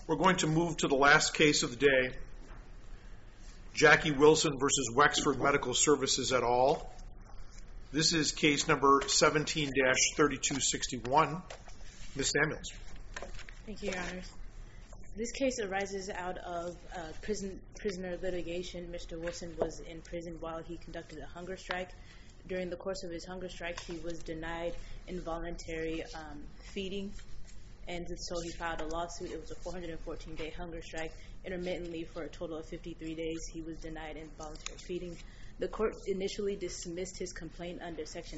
We're going to move to the last case of the day, Jackie Wilson versus Wexford Medical Services et al. This is case number 17-3261. Ms. Samuels. Thank you, Your Honors. This case arises out of prisoner litigation. Mr. Wilson was in prison while he conducted a hunger strike. During the course of his hunger strike, he was denied involuntary feeding, and so he filed a lawsuit. It was a 414-day hunger strike. Intermittently, for a total of 53 days, he was denied involuntary feeding. The court initially dismissed his complaint under Section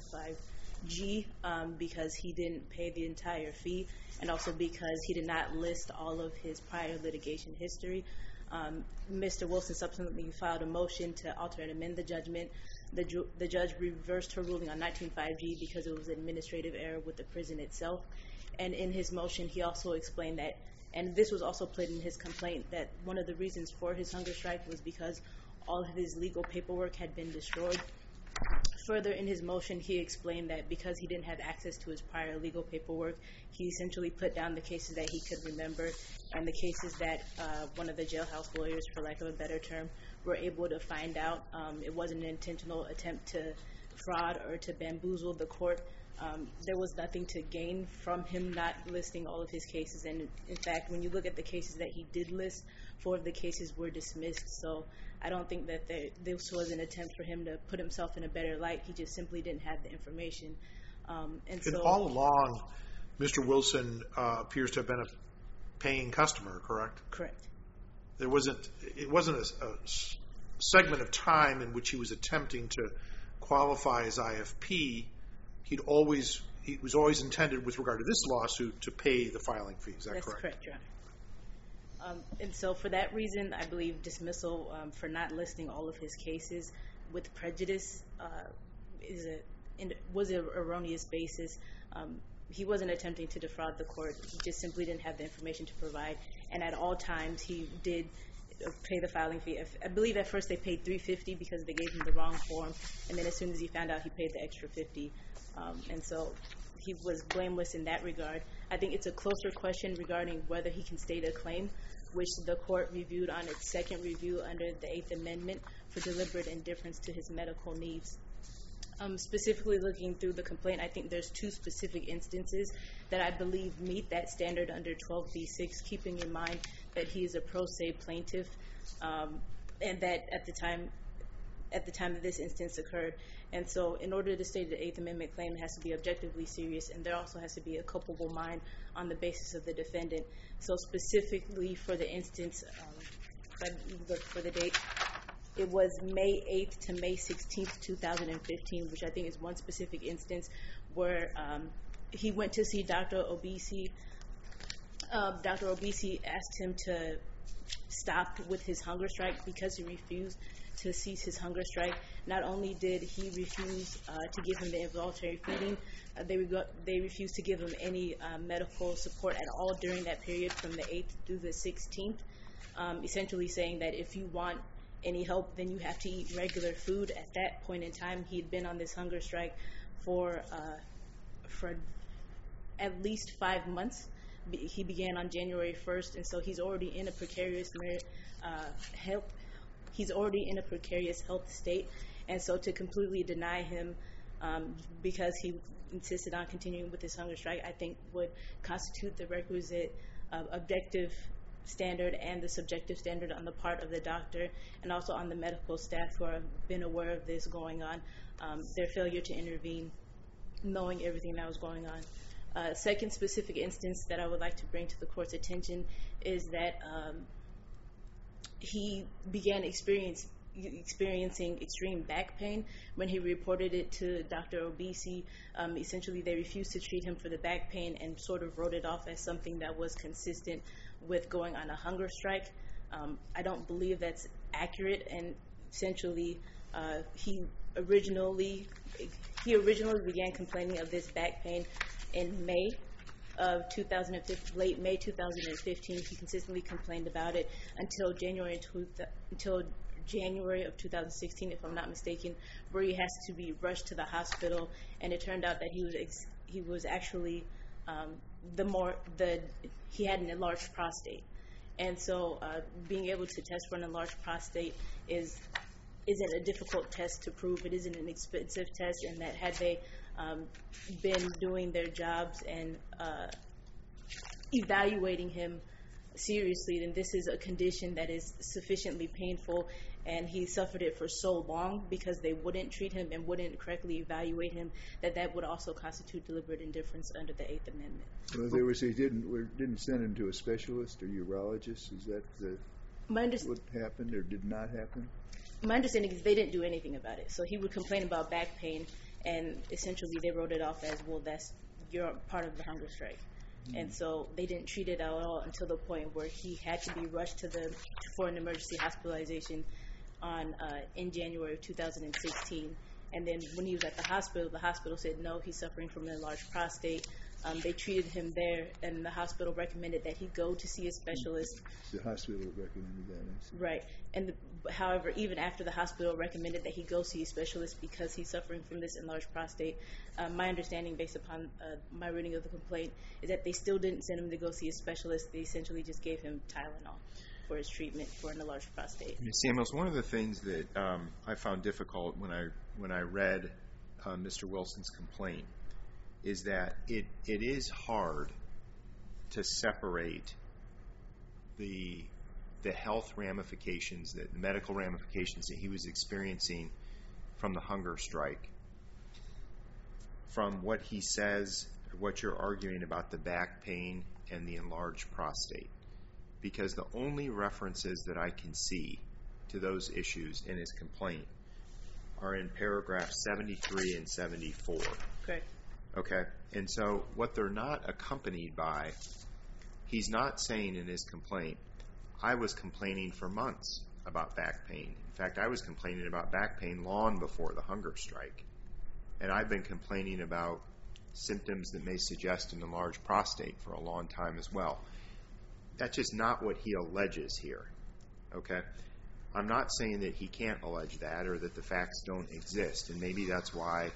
19.5G because he didn't pay the entire fee, and also because he did not list all of his prior litigation history. Mr. Wilson subsequently filed a motion to alter and amend the judgment. The judge reversed her ruling on 19.5G because it was an administrative error with the prison itself. And in his motion, he also explained that, and this was also put in his complaint, that one of the reasons for his hunger strike was because all of his legal paperwork had been destroyed. Further, in his motion, he explained that because he didn't have access to his prior legal paperwork, he essentially put down the cases that he could remember and the cases that one of the jailhouse lawyers, for lack of a better term, were able to find out. It wasn't an intentional attempt to fraud or to bamboozle the court. There was nothing to gain from him not listing all of his cases, and in fact, when you look at the cases that he did list, 4 of the cases were dismissed. So I don't think that this was an attempt for him to put himself in a better light. He just simply didn't have the information. And all along, Mr. Wilson appears to have been a paying customer, correct? Correct. It wasn't a segment of time in which he was attempting to qualify as IFP. He was always intended, with regard to this lawsuit, to pay the filing fee. Is that correct? That's correct, Your Honor. And so for that reason, I believe dismissal for not listing all of his cases with prejudice was an erroneous basis. He wasn't attempting to defraud the court. He just simply didn't have the information to provide. And at all times, he did pay the filing fee. I believe at first they paid $350 because they gave him the wrong form. And then as soon as he found out, he paid the extra $50. And so he was blameless in that regard. I think it's a closer question regarding whether he can state a claim, which the court reviewed on its second review under the 8th Amendment for deliberate indifference to his medical needs. Specifically looking through the complaint, I think there's 2 specific instances that I believe meet that standard under 12b-6, keeping in mind that he is a pro se plaintiff, and that at the time that this instance occurred. And so in order to state the 8th Amendment claim, it has to be objectively serious, and there also has to be a culpable mind on the basis of the defendant. So specifically for the instance, if I look for the date, it was May 8th to May 16th, 2015, which I think is one specific instance where he went to see Dr. Obese. Dr. Obese asked him to stop with his hunger strike because he refused to cease his hunger strike. Not only did he refuse to give him the involuntary feeding, they refused to give him any medical support at all during that period from the 8th through the 16th, essentially saying that if you want any help, then you have to eat regular food. At that point in time, he had been on this hunger strike for at least 5 months. He began on January 1st, and so he's already in a precarious health state. And so to completely deny him because he insisted on continuing with his hunger strike, I think would constitute the requisite objective standard and the subjective standard on the part of the doctor and also on the medical staff who have been aware of this going on, their failure to intervene, knowing everything that was going on. Second specific instance that I would like to bring to the court's attention is that he began experiencing extreme back pain when he reported it to Dr. Obese. Essentially, they refused to treat him for the back pain and sort of wrote it off as something that was consistent with going on a hunger strike. I don't believe that's accurate, and essentially he originally began complaining of this back pain in May of 2015, late May 2015. He consistently complained about it until January of 2016, if I'm not mistaken, where he has to be rushed to the hospital, and it turned out that he was actually he had an enlarged prostate. And so being able to test for an enlarged prostate isn't a difficult test to prove. It isn't an expensive test, and that had they been doing their jobs and evaluating him seriously, then this is a condition that is sufficiently painful, and he suffered it for so long because they wouldn't treat him and wouldn't correctly evaluate him, that would also constitute deliberate indifference under the Eighth Amendment. Well, they were saying didn't send him to a specialist or urologist. Is that what happened or did not happen? My understanding is they didn't do anything about it. So he would complain about back pain, and essentially they wrote it off as, well, you're part of the hunger strike. And so they didn't treat it at all until the point where he had to be rushed for an emergency hospitalization in January of 2016. And then when he was at the hospital said, no, he's suffering from an enlarged prostate. They treated him there, and the hospital recommended that he go to see a specialist. The hospital recommended that. Right. However, even after the hospital recommended that he go see a specialist because he's suffering from this enlarged prostate, my understanding based upon my reading of the complaint is that they still didn't send him to go see a specialist. They essentially just gave him Tylenol for his treatment for an enlarged prostate. Samuels, one of the things that I found difficult when I read Mr. Wilson's complaint is that it is hard to separate the health ramifications, the medical ramifications that he was experiencing from the hunger strike from what he says, what you're arguing about the back pain and the enlarged prostate. Because the only references that I can see to those issues in his complaint are in paragraph 73 and 74. Correct. Okay, and so what they're not accompanied by, he's not saying in his complaint, I was complaining for months about back pain. In fact, I was complaining about back pain long before the hunger strike. And I've been complaining about symptoms that may suggest an enlarged prostate for a long time as well. That's just not what he alleges here. Okay? I'm not saying that he can't allege that or that the facts don't exist. And maybe that's why,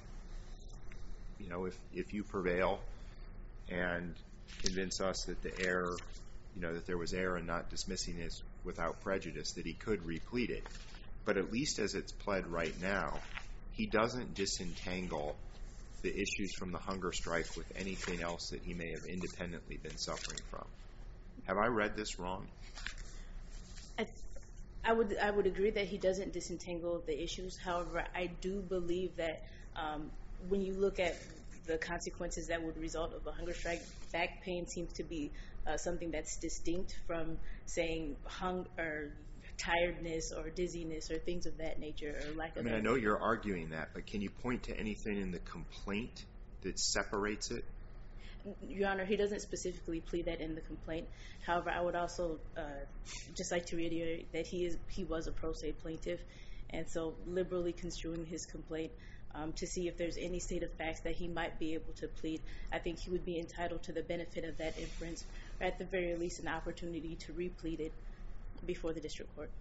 if you prevail and convince us that the error, that there was error in not dismissing this without prejudice, that he could replete it. But at least as it's pled right now, he doesn't disentangle the issues from the hunger strike with anything else that he may have independently been suffering from. Have I read this wrong? I would agree that he doesn't disentangle the issues. However, I do believe that when you look at the consequences that would result of a hunger strike, back pain seems to be something that's distinct from saying tiredness or dizziness or things of that nature or lack of. I know you're arguing that, but can you point to anything in the complaint that separates it? Your Honor, he doesn't specifically plead that in the complaint. However, I would also just like to reiterate that he was a pro se plaintiff, and so liberally construing his complaint to see if there's any state of facts that he might be able to plead, I think he would be entitled to the benefit of that inference, or at the very least an opportunity to replead it before the district court.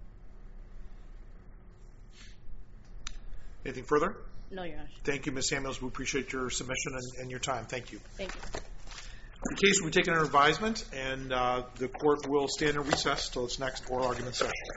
Anything further? No, Your Honor. Thank you, Ms. Samuels. We appreciate your submission and your time. Thank you. Thank you. The case will be taken under advisement, and the court will stand in recess till its next oral argument session.